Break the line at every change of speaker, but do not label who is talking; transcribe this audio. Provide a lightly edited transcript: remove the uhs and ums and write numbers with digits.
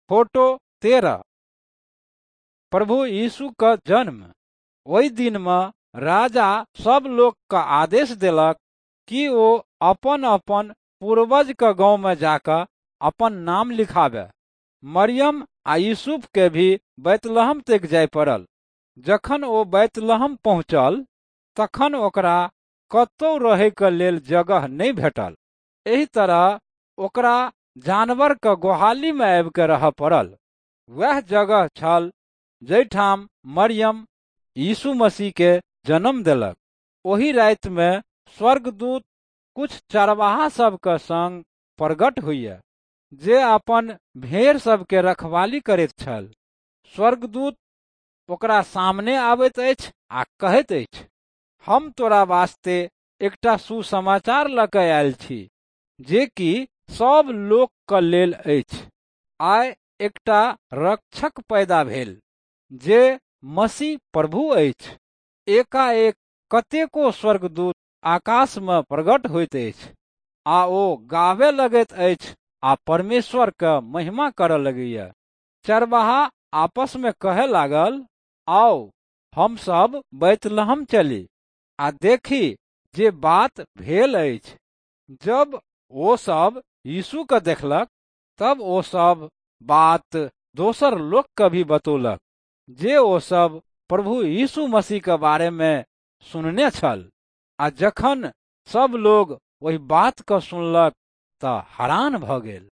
Photo 13। प्रभु यीशु का जन्म। ओहि दिन में राजा सब लोग का आदेश देलक कि वो अपन अपन पूर्वज के गांव में जाकर अपन नाम लिखावे। मरियम आ यूसुफ के भी बैतलहम तक जाय पड़ल। जखन ओ बैतलहम पहुँचल तखन ओकरा कतौ रहे के लेल जगह नहीं भेटल। एही तरह ओकरा जानवर के गोहाली में आबि के रह पड़ल। वह जगह छल जैठाम मरियम यीशु मसीह के जन्म देलक। ओही राति में स्वर्गदूत कुछ चरवाहा सब के संग प्रगट होइए जे अपन भेड़ सब के रखवाली करैत छल। स्वर्गदूत ओकरा सामने आबैत अछि आ कहैत अछि, हम तोरा वास्ते एकटा सुसमाचार लऽ कऽ आयल छी जे कि सब लोक के लेल अछि। आइ एकटा रक्षक पैदा भेल जे मसीह प्रभु अछि। एकाएक कतेको स्वर्गदूत आकाश में प्रगट होइत अछि आ ओ गावे लगैत अछि आ परमेश्वर के महिमा करऽ लगैया। चरवाहा आपस में कहे लागल, आओ हम सब बैतलहम चली आ देखी जे बात भेल अछि। जब ओ सब यीशु के देखलक तब ओ सब बात दोसर लोक के भी बतौलक जे ओ सब प्रभु यीशु मसीह के बारे में सुनने छल। आ जखन सब लोग वही बात के सुनलक तऽ हैरान भऽ गेल।